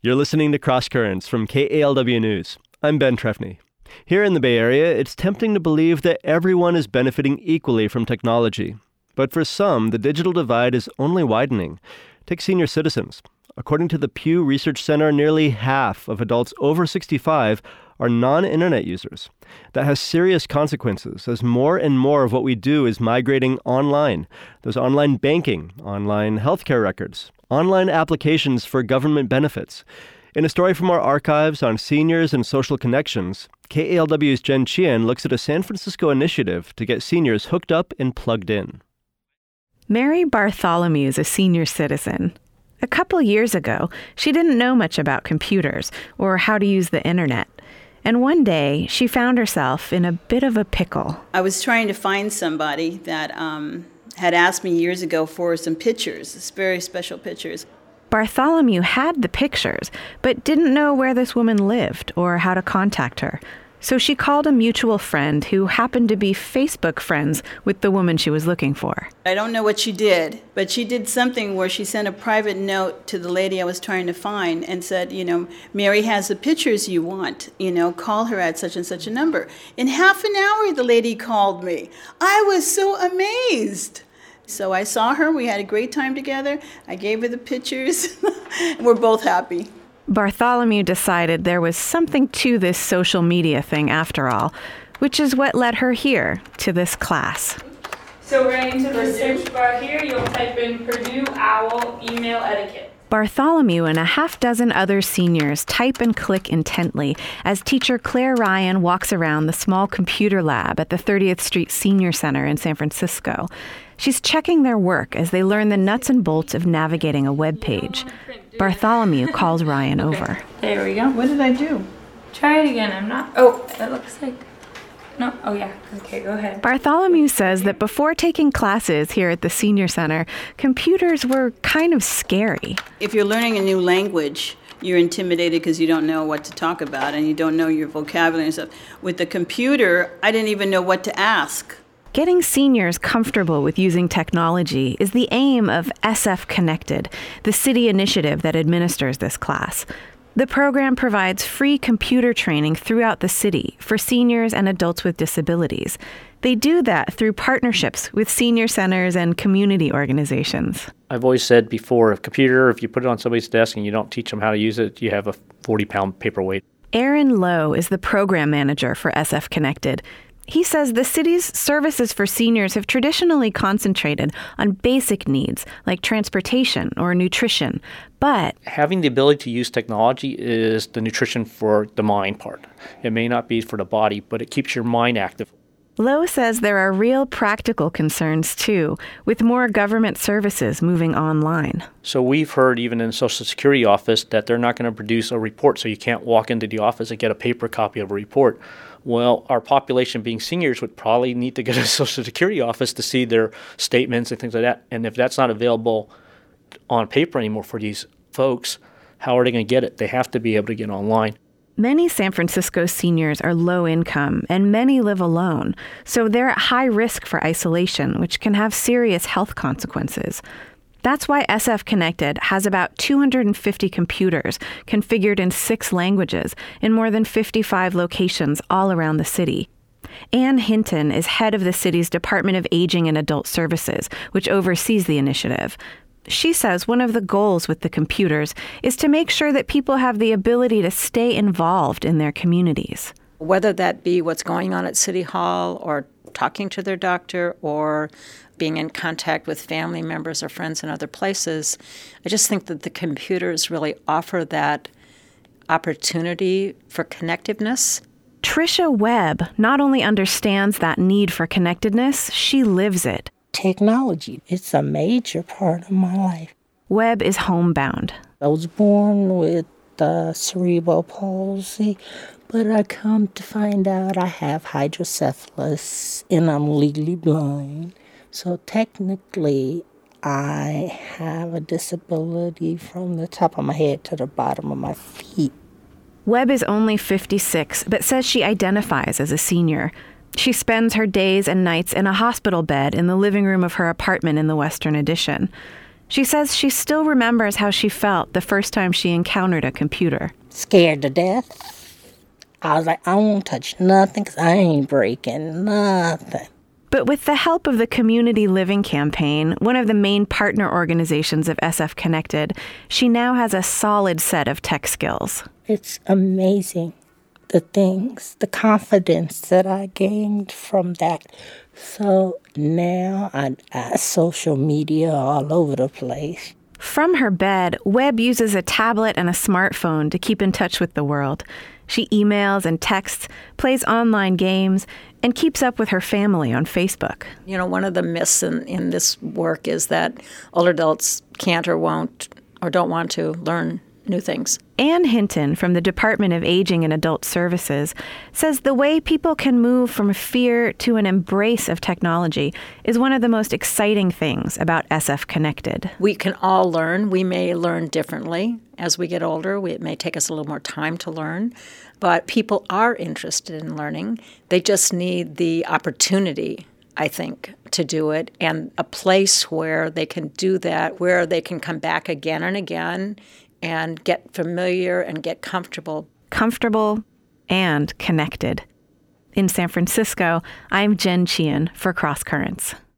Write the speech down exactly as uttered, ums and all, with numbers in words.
You're listening to Cross Currents from K A L W News. I'm Ben Trefny. Here in the Bay Area, it's tempting to believe that everyone is benefiting equally from technology. But for some, the digital divide is only widening. Take senior citizens. According to the Pew Research Center, nearly half of adults over sixty-five are non-internet users. That has serious consequences as more and more of what we do is migrating online. There's online banking, online healthcare records, online applications for government benefits. In a story from our archives on seniors and social connections, K A L W's Jen Chien looks at a San Francisco initiative to get seniors hooked up and plugged in. Mary Bartholomew is a senior citizen. A couple years ago, she didn't know much about computers or how to use the internet. And one day, she found herself in a bit of a pickle. I was trying to find somebody that um, had asked me years ago for some pictures, very special pictures. Bartholomew had the pictures, but didn't know where this woman lived or how to contact her. So she called a mutual friend who happened to be Facebook friends with the woman she was looking for. I don't know what she did, but she did something where she sent a private note to the lady I was trying to find and said, you know, Mary has the pictures you want, you know, call her at such and such a number. In half an hour, the lady called me. I was so amazed. So I saw her, we had a great time together, I gave her the pictures, and we're both happy. Bartholomew decided there was something to this social media thing after all, which is what led her here to this class. So right into the search bar here, you'll type in Purdue Owl email etiquette. Bartholomew and a half dozen other seniors type and click intently as teacher Claire Ryan walks around the small computer lab at the thirtieth Street Senior Center in San Francisco. She's checking their work as they learn the nuts and bolts of navigating a web page. Bartholomew calls Ryan okay. over. There we go. What did I do? Try it again. I'm not... Oh, it looks like... No. Oh, yeah. Okay, go ahead. Bartholomew says that before taking classes here at the Senior Center, computers were kind of scary. If you're learning a new language, you're intimidated because you don't know what to talk about and you don't know your vocabulary and stuff. With the computer, I didn't even know what to ask. Getting seniors comfortable with using technology is the aim of S F Connected, the city initiative that administers this class. The program provides free computer training throughout the city for seniors and adults with disabilities. They do that through partnerships with senior centers and community organizations. I've always said before, a computer, if you put it on somebody's desk and you don't teach them how to use it, you have a forty-pound paperweight. Aaron Lowe is the program manager for S F Connected. He says the city's services for seniors have traditionally concentrated on basic needs like transportation or nutrition, but having the ability to use technology is the nutrition for the mind part. It may not be for the body, but it keeps your mind active. Lowe says there are real practical concerns, too, with more government services moving online. So we've heard even in the Social Security office that they're not going to produce a report, so you can't walk into the office and get a paper copy of a report. Well, our population being seniors would probably need to go to the Social Security office to see their statements and things like that. And if that's not available on paper anymore for these folks, how are they going to get it? They have to be able to get online. Many San Francisco seniors are low income and many live alone, so they're at high risk for isolation, which can have serious health consequences. That's why S F Connected has about two hundred fifty computers configured in six languages in more than fifty-five locations all around the city. Ann Hinton is head of the city's Department of Aging and Adult Services, which oversees the initiative. She says one of the goals with the computers is to make sure that people have the ability to stay involved in their communities. Whether that be what's going on at City Hall or talking to their doctor or being in contact with family members or friends in other places, I just think that the computers really offer that opportunity for connectiveness. Tricia Webb not only understands that need for connectedness, she lives it. Technology, it's a major part of my life. Webb is homebound. I was born with uh, cerebral palsy, but I come to find out I have hydrocephalus and I'm legally blind. So technically, I have a disability from the top of my head to the bottom of my feet. Webb is only fifty-six, but says she identifies as a senior. She spends her days and nights in a hospital bed in the living room of her apartment in the Western Addition. She says she still remembers how she felt the first time she encountered a computer. Scared to death. I was like, I won't touch nothing because I ain't breaking nothing. But with the help of the Community Living Campaign, one of the main partner organizations of S F Connected, she now has a solid set of tech skills. It's amazing, the things, the confidence that I gained from that. So now I, I social media all over the place. From her bed, Webb uses a tablet and a smartphone to keep in touch with the world. She emails and texts, plays online games, and keeps up with her family on Facebook. You know, one of the myths in, in this work is that older adults can't or won't or don't want to learn new things. Ann Hinton from the Department of Aging and Adult Services says the way people can move from fear to an embrace of technology is one of the most exciting things about S F Connected. We can all learn. We may learn differently as we get older. We, it may take us a little more time to learn. But people are interested in learning. They just need the opportunity, I think, to do it, and a place where they can do that, where they can come back again and again and get familiar and get comfortable. Comfortable and connected. In San Francisco, I'm Jen Chien for Cross Currents.